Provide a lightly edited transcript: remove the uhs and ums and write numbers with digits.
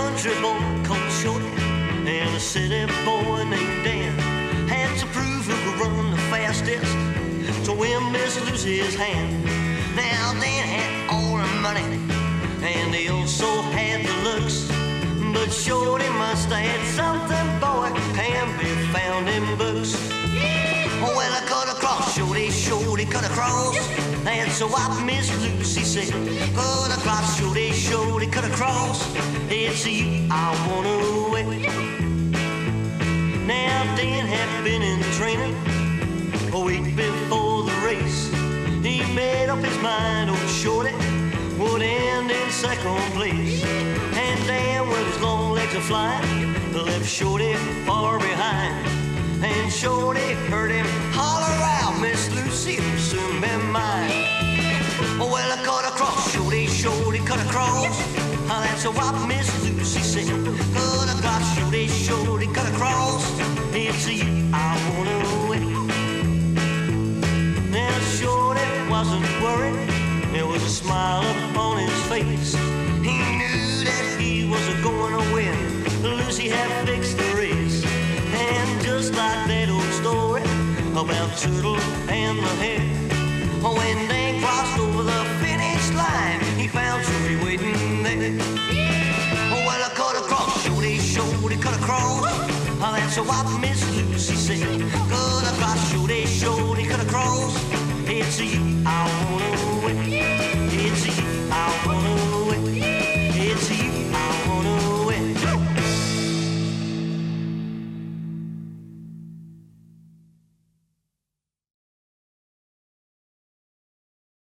country boy called Shorty and a city boy named Dan had to prove who could run the fastest to win Miss Lucy's hand. Now Dan had all the money and he also had the looks, but Shorty must have had something, boy, can't be found in books. Well, I cut across, Shorty, Shorty, cut across. That's what Miss Lucy said. Cut across, Shorty, Shorty, cut across. It's you I wanna wed. Now Dan had been in training a week before the race. He made up his mind, old Shorty would end in second place. And Dan, with his long legs a flying, left Shorty far behind. And Shorty heard him holler out, Miss Lucy will soon be mine. Well, I cut across, Shorty, Shorty, cut across. That's what Miss Lucy said. Cut across, Shorty, Shorty, cut across. It's you I wanna wed. Now Shorty wasn't worried. There was a smile upon his face. He knew that he was going to win. Lucy had fixed the race. And just like that old story about Turtle and the hare, when Dan crossed over the finish line, he found Shorty waiting there. Well, I cut across, Shorty, Shorty, cut across. That's what Miss Lucy said. Cut across, Shorty, Shorty, cut across. It's you